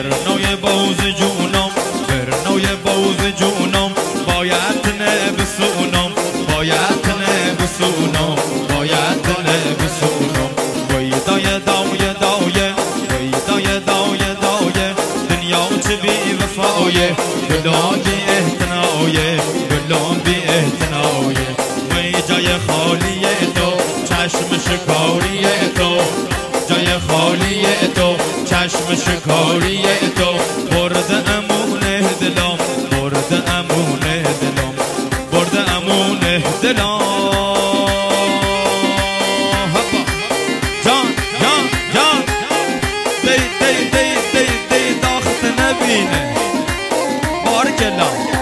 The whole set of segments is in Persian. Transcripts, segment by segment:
برنای باوز جونم برنای باوز جونم باید نبسونم باید نبسونم باید نبسونم وی دای دای دای وی دای دای دای دنیا چه بی وفایه گلان بی احتنایه گلان بی احتنایه وی جای خالیه تو چشم شکاریه تو جای خالیه تو چشم شکاریه تو برد امونه دلم برد امونه دلم برد امونه دلم جان جان جان دی دی دی دی دی داخت نبینه بارک الله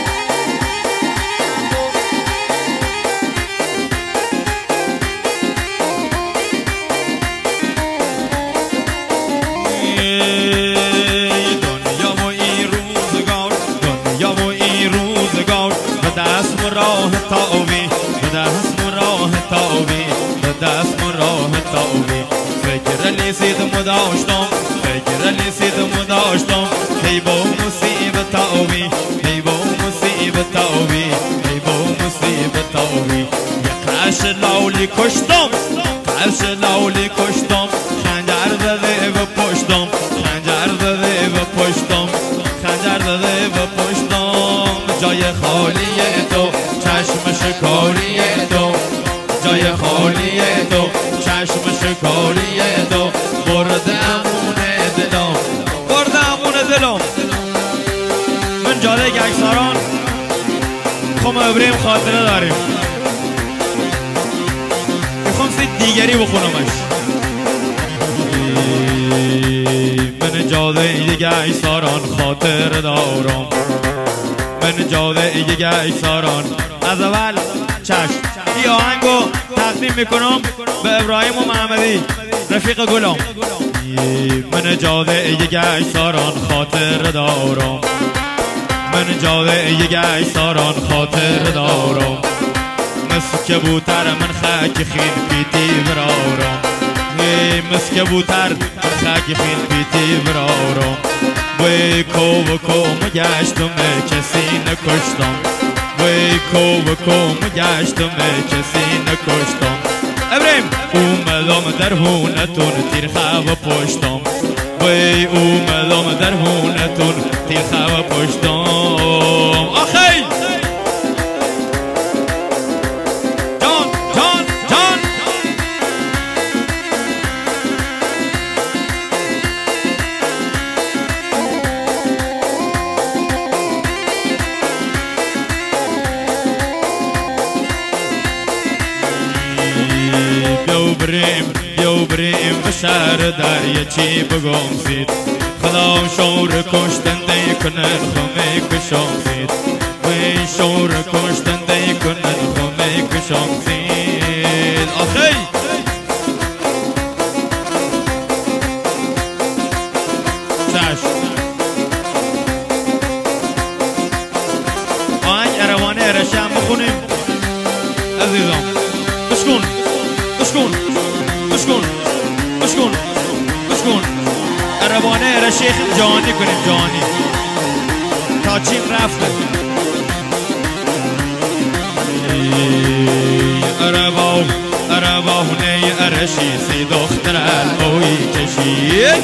دست راه تاوی دست راه تاوی دست راه تاوی فکر لیسید مداشتم فکر لیسید مداشتم هی با مصیبت تاوی هی با مصیبت تاوی هی با مصیبت تاوی قرش لاولی کشتم قرش لاولی کشتم خنجر زده و پشتم خنجر زده و پشتم خنجر زده و پشتم جای خالیه تو چشم شکاریه تو جای خالیه تو چشم شکاریه تو برد امونه دلم برد امونه دلم من جاده گکساران خم ابراهیم خاطره داریم میخوام سید دیگری بخونمش من جاده گکساران خاطره دارم من جاده گکساران از اول چشم این آهنگو تقدیم میکنم به ابراهیم و محمدی رفیق گلم من جاده گکساران خاطر دارم من جاده گکساران خاطر دارم مثل کبوتر من خاک خین پیتی برارم مثل کبوتر من خاک خین پیتی برارم وی کو و کو مگشتم کسی نکشتم وی کو و کو مگشتم کسی نکشتم ابراهیم اومدم در هونتون تیر خواب پشتم وی اومدم در هونتون تیر خواب پشتم آخی جان جان جان بیو بریم به شهر دریاچه بگم زید خدا شور کشتنده کنن خمه کشم زید وی شور کشتنده کنن خمه کشم زید آخی چشم آهنگ اروانه ارشم بخونیم عزیزم بشکن بشکن بشکن بشکن بشکن عربانه را شیخ جانی کنیم جانی تا چین رفته عربانه ارشی سی دختر الوی کشید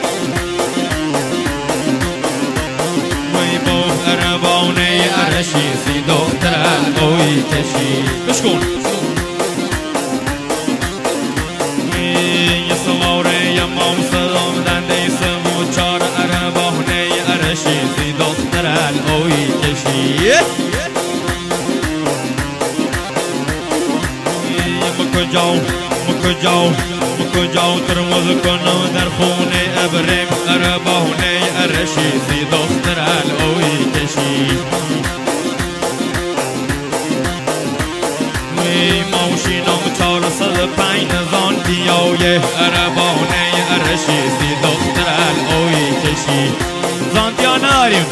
وی با عربانه ارشی سی دختر الوی کشید بشکن شیزی دختر الوی کشید مکجاو ترمز کنم در خونه ابریم عربانه ارشیزی دختر الوی کشید موشینم 405 نزان بیایه عربانه ارشیزی دختر الوی کشید زانتیا نداریم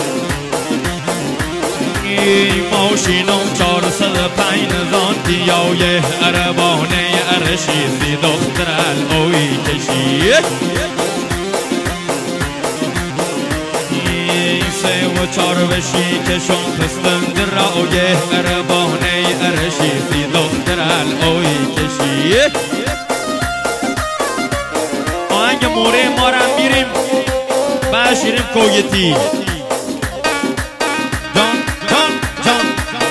موشینم 405 زانتیای عربانه ارشیزی دختر الوی کشید ناچار بشی کشون پستند رایه اربانه ارشی سی دختر الایی کشی آهنگ موره ما را میریم بشیریم کویتی جان جان جان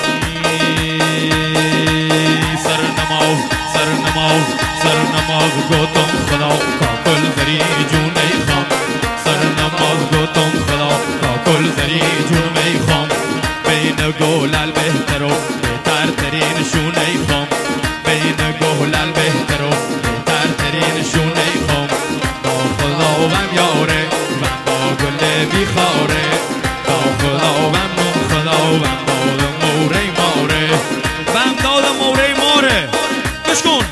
سر نماز گوتم خدا کاکل زری جون میخوام سر نماز گوتم خدا کاکل زری جون میخوام بین گولال بهتر و بهتر ترین شون میخوام بین گولال بهتر و بهتر ترین شون میخوام با خدا وم یاره وم با گل بیخاره با خدا وم خدا وم داد موره ماره وم داد موره ماره گوش کن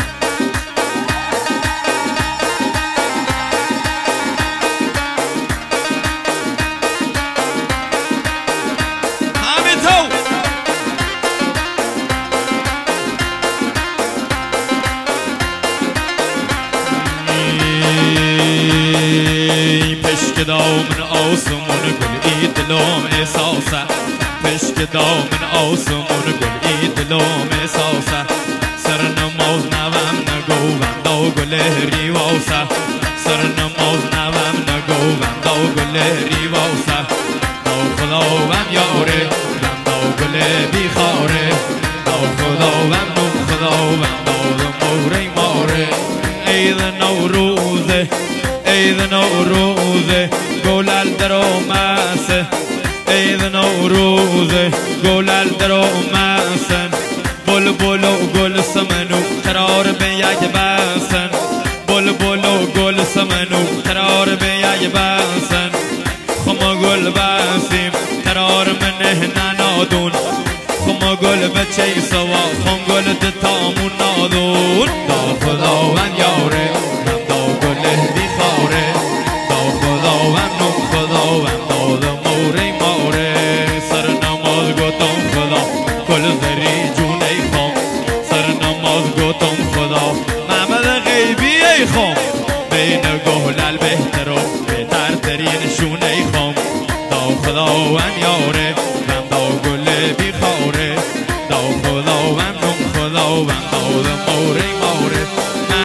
پشک دامن آسمون گل ای دلم احساسه پشک دامن آسمون گل ای دلم احساسه سر نماز نوام نگوم دو گل ریواسه سر نماز نوام نگوم دو گل ریواسه دو خدا وم یاره وم دو گل بیخاره دو خدا وم دو خدا وم دو موره ماره عید نوروزه عید نوروزه گلال در اومسه عید نوروزه گلال در اومسن بلبل و گل سمنو قرار به یک بسن بلبل و گل سمنو قرار به یک بسن خما گل بسیم قرار منه ننادون خما گل بچه سوا خم گل دتامون نادون دا خدا من یاره من دا گل بیخاره دا خدا من نم خدا من داد موره ماره سر نماز گوتم خدا گل زری جون ای خام سر نماز گوتم خدا محمد غیبی ای خام بین گهلل بهتر و بهتر ترین شونه